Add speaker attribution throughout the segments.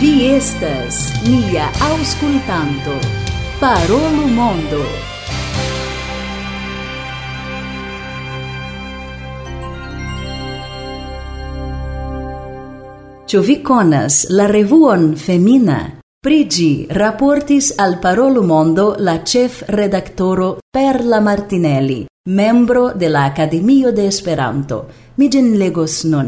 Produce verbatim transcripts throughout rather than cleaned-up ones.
Speaker 1: Vi estas nia aŭskultanto. Parolu mondo. Ĉu vi konas la revuon Femina? Pri ĝi raportis al Parolu Mondo la ĉefredaktoro Perla Martinelli, membro de la Akademio de Esperanto. Mi ĝin legos nun.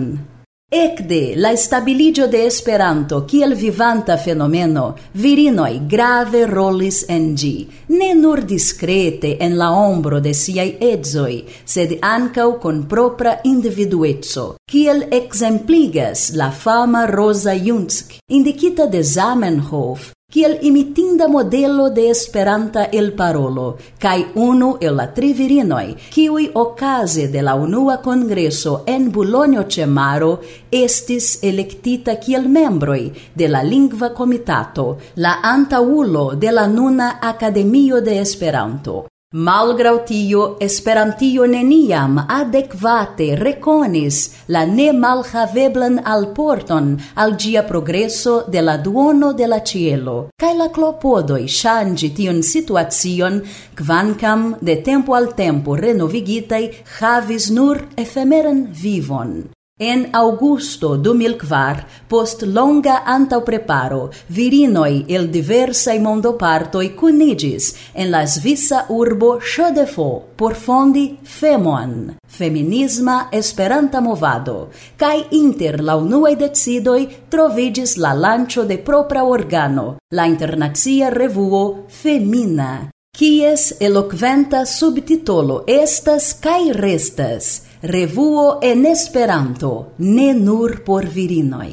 Speaker 1: Ekde la stabiligio de Esperanto kiel vivanta fenomeno, virinoj grave rolis en ĝi, ne nur diskrete en la ombro de siaj edzoj, sed ankaŭ kun propra individueco, kiel ekzempligas la fama Rosa Junck, indikita de Zamenhof, kiel imitinda modelo de Esperanta elparolo, kaj unu el la tri virinoj, kiuj okaze de la unua kongreso en Bulonjo ĉe Maro estis elektita kiel membroj de la Lingva Komitato, la antaŭulo de la nuna Akademio de Esperanto. Malgraŭ tio, Esperantio neniam adekvate rekonis la ne malhaveblan alporton al ĝia progreso de la duono de la ĉielo, kaj la klopodoj ŝanĝi tiun situacion, kvankam de tempo al tempo renovigitaj, havis nur efemeran vivon. En Aŭgusto du mil kvar, post longa antaŭpreparo, virinoj el diversaj mondopartoj kuniĝis en la svisa urbo Chaux-de-Fonds por fondi Femon, feminisma Esperanta movado, kaj inter la unuaj decidoj troviĝis la lanĉo de propra organo, la internacia revuo Femina, kies elokventa subtitolo estas kaj restas Revuo en Esperanto, ne nur por virinoj.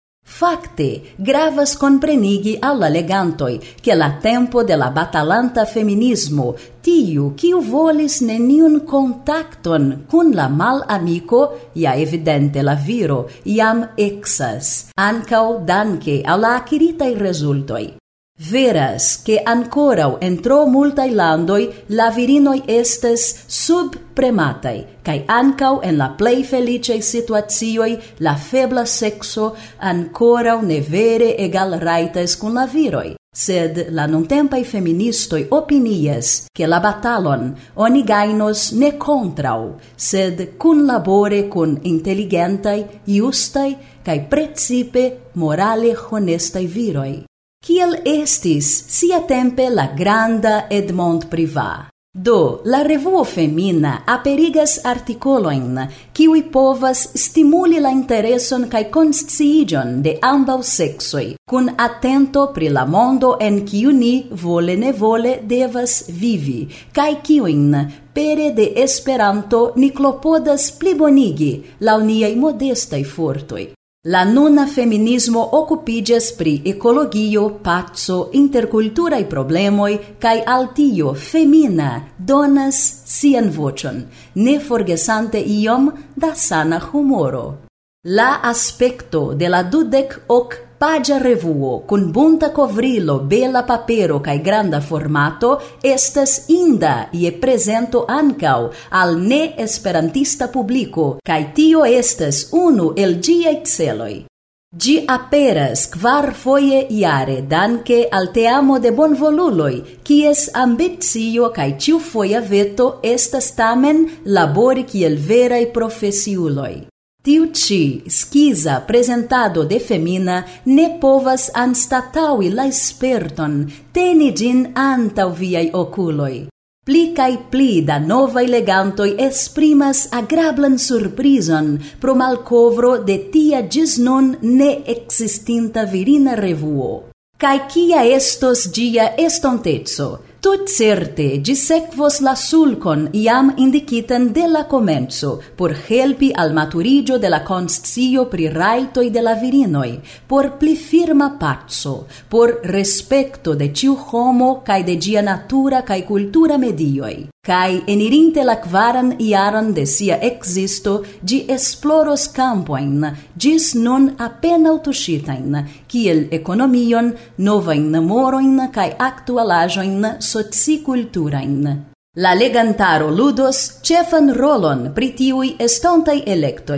Speaker 1: Fakte, gravas komprenigi al la legantoj, ke la tempo de la batalanta feminismo, tiu, kiu volis neniun kontakton kun la malamiko, ja evidente la viro, jam eksas, ankaŭ danke al la akiritaj rezultoj. Veras, ke ankoraŭ en tro multaj landoj la virinoj estas subpremataj, kaj ankaŭ en la plej feliĉaj situacioj la febla sekso ankoraŭ ne vere egalrajtas kun la viroj. Sed la nuntempaj feministoj opinias, ke la batalon oni gajnos ne kontraŭ, sed kunlabore kun inteligentaj, justaj kaj precipe morale honestaj viroj. Kiel estis siatempe la granda Edmond Privat. Do, la revuo Femina aperigas artikolojn, kiuj povas stimuli la intereson kaj konsciiĝon de ambaŭ seksoj, kun atento pri la mondo en kiu ni vole nevole devas vivi, kaj kiujn pere de Esperanto ni klopodas plibonigi laŭ niaj modestaj fortoj. La nuna feminismo okupiĝas pri ekologio, paco, interkulturaj problemoj kaj al tio Femina donas sian voĉon, ne forgesante iom da sana humoro. La aspekto de la dudek ok paĝa revuo kun bunta kovrilo, bela papero kaj granda formato estas inda je prezento ankaŭ al ne-esperantista publiko, kaj tio estas unu el ĝiaj celoj. Ĝi aperas kvarfoje jare danke al teamo de bonvoluloj, kies ambicio kaj ĉiufoja veto estas tamen labori kiel veraj profesiuloj. Tiu ĉi skiza prezentado de Femina ne povas anstataŭi la sperton, teni ĝin antaŭ viaj okuloj. Pli kaj pli da novaj legantoj esprimas agrablan surprizon pro malkovro de tia ĝis nun ne ekzistinta virina revuo. Kaj kia estos ĝia estonteco? Tutcerte ĝi sekvos la sulkon jam indikitan de la komenco por helpi al maturiĝo de la konscio pri rajtoj de la virinoj, por pli firma paco, por respekto de ĉiu homo kaj de ĝia natura kaj kultura medioj. Kaj enirinte la kvaran jaron de sia ekzisto, ĝi esploros kampojn ĝis nun apenaŭ tuŝitajn, kiel ekonomion, novajn memorojn kaj aktualaĵojn socikulturajn. La legantaro ludos ĉefan rolon pri tiuj estontaj elektoj.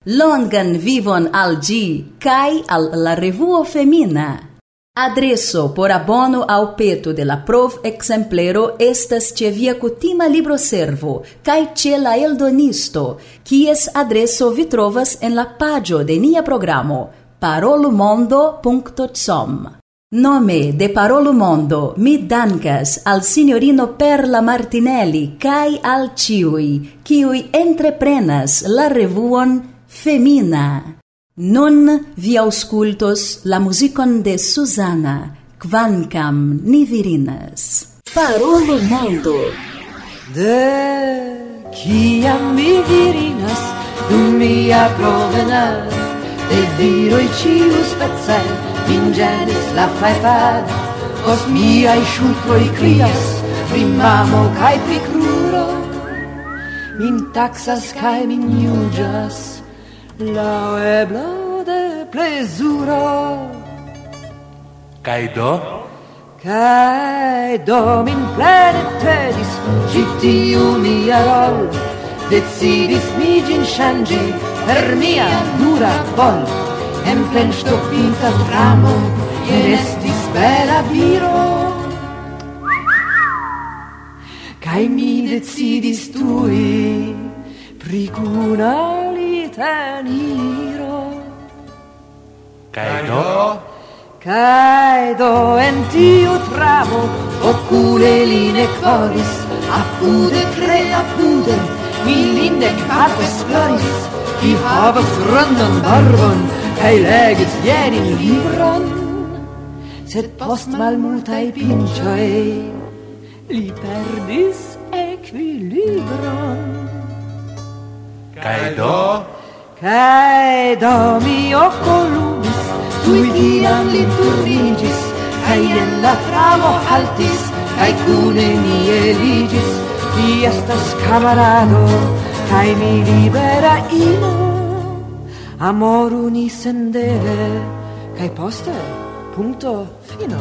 Speaker 1: Longan vivon al gi, kai al la revuo femina. Adreso por abono au peto de la prov exemplero estas ce via kutima libro servo, kai ce la eldonisto, kies adreso vi trovas en la pagio de nia programo, parolumondo punto com. Nome de Parolumondo mi dankas al signorino Perla Martinelli kai al ciui, kiui entreprenas la revuon Femina. Nun vi auscultos la musicon de Susana, kvankam ni virinas. Parolumondo.
Speaker 2: De kiam mi virinas, dum mia promenad, de viroi ciu spece, min genis la faefad, os miai ŝultroj krias, pri mamo kaj pri kruro, min taksas kaj min juĝas, laŭebla de plezuro.
Speaker 3: Kaj do?
Speaker 2: Kaj do min plene tedis, ĉi tiu mia rol, decidis mi ĝin ŝanĝi per mia nura vol. En plen ŝtopinta tramo, estis bela viro, kaj mi decidis tuj pri kuna liteniro.
Speaker 3: Kaj do?
Speaker 2: Kaj do en tiu tramo, okule li ne koris, apude tre apude, mi lin ne kape esploris, ki havas grandan barbon, kaj legis jenin libron, sed post malmultaj pinĉoj li perdis ekvilibron.
Speaker 3: Kaj do?
Speaker 2: Kaj do mi okolumis, tuj tiam li turniĝis, kaj en la tramo haltis, kaj kune ni eliĝis. Mi estas kamarado, kaj mi libera ino, amoru ni sendeve, kaj poste, punto fino.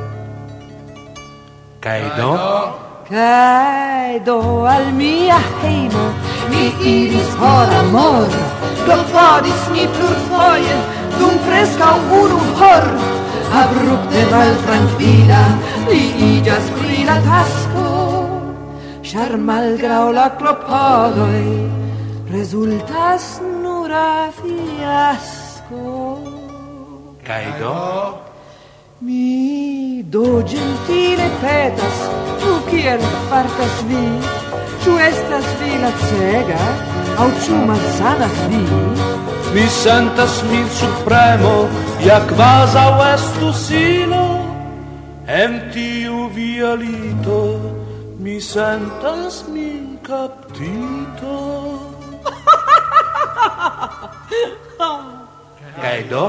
Speaker 3: Kaj do?
Speaker 2: Kaj do al mia hejmo mi iris por amor, klopodis mi plurfoje, dum preskaŭ unu hor. Abrupte maltrankvila li iĝas pri la tasko, ĉar malgraŭ la klopodoj rezultas nura fiasko.
Speaker 3: Kaj do?
Speaker 2: Mi do gentile petas, tu kiel fartas vi? Ĉu estas vi lacega, aŭ ĉu malsanas vi?
Speaker 3: Mi sentas min supremo, ja kvazaŭ estu silo. En tiu via lito mi sentas min kaptito. Kaj do?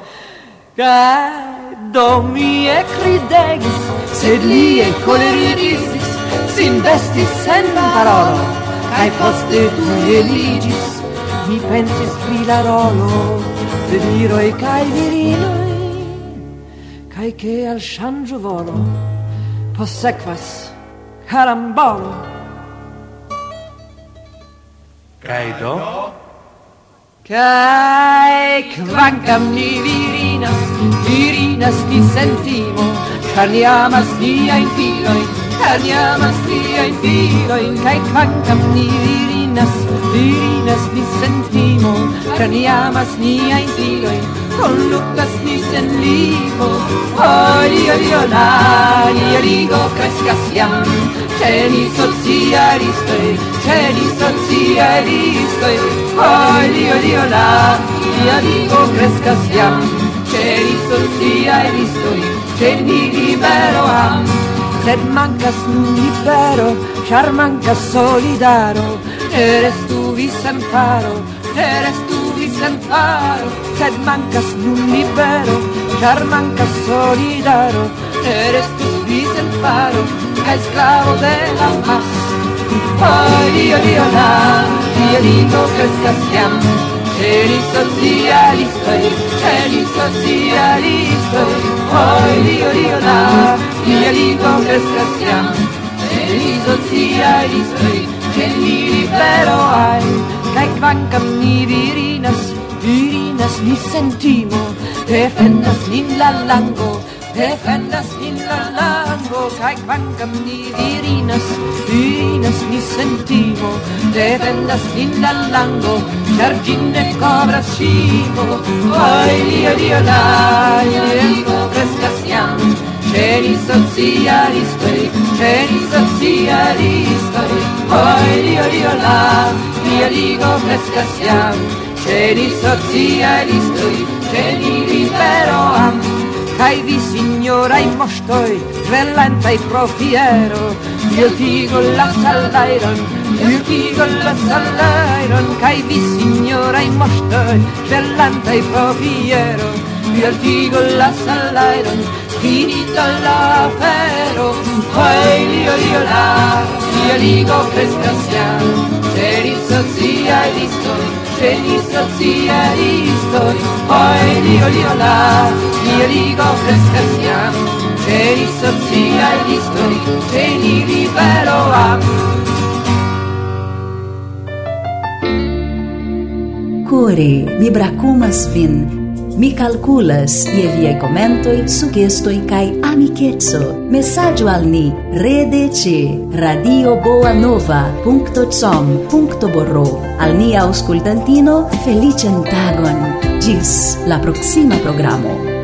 Speaker 2: Kaj do mi ekridegis, sed li ekkolerigis, sin vestis sen parolo, kaj poste tuj eliĝis. Mi pensis pri la rolo de viroj kaj virinoj, kaj ke al ŝanĝo volo postsekvas karambolo.
Speaker 3: Kaj do?
Speaker 2: Kaj kvankam ni virinas, virinas ni sentimo, ĉar ni amas niajn filojn, ĉar ni amas niajn filojn. Kaj kvankam ni virinas, virinas ni sentimo, ĉar ni amas niajn filojn, kondukas ni sen limo. Oh, dio, dio, la, lia ligo kreskas jam, ĉe ni socialistoj, ĉe ni socialistoj. Oh, dio, dio, la, lia ligo kreskas jam, ĉe ni socialistoj, ĉe ni libero am. Sed mankas nun libero, ĉar mankas solidaro, ne restu vi sen faro, ne restu vi sen faro. Sed mankas nun libero, ĉar mankas solidaro, ne restu vi sen faro, kaj sklavo de la mas. Oh, dio, dio, la, lia ligo kreskas jam, ĉe ni socialistoj, ĉe ni socialistoj. Oh, dio, dio, la, lia ligo kreskas jam, ĉe ni socialistoj, ĉe ni libero aj, Kai kvankam ni virinas, virinas ni sentimo, defendas nin la lango, defendas nin la lango. Kai kvankam ni virinas, virinas ni sentimo, defendas nin la lango, giardine cobra scimo. Oi dio dio la, io crescasiam, ceni socialistoi, ceni socialistoi. Oi dio dio la, io dico crescasiam, ceni socialistoi, ceni liberoam. Kai vi signora i mostoi, relenta i profiero, io dico la salairon, io dico la salairon. Kai vi signora i mostoi, relenta i profiero, io dico la salairon, finita l'affero. Poi io io la, io dico crescasiam, ceni socialistoi, ceni socialistoi. Poi io io la, io dico crescasiam, ceni socialistoi, ceni liberoam.
Speaker 1: Kore, mi brakumas vin. Mi calculas je viaj komentoj, sugestoj kaj amikeco. Mesaĝo al ni rede ĉe radio boa nova punkto com punkto br. Al nia aŭskultantino feliĉan tagon. Ĝis la proksima programo.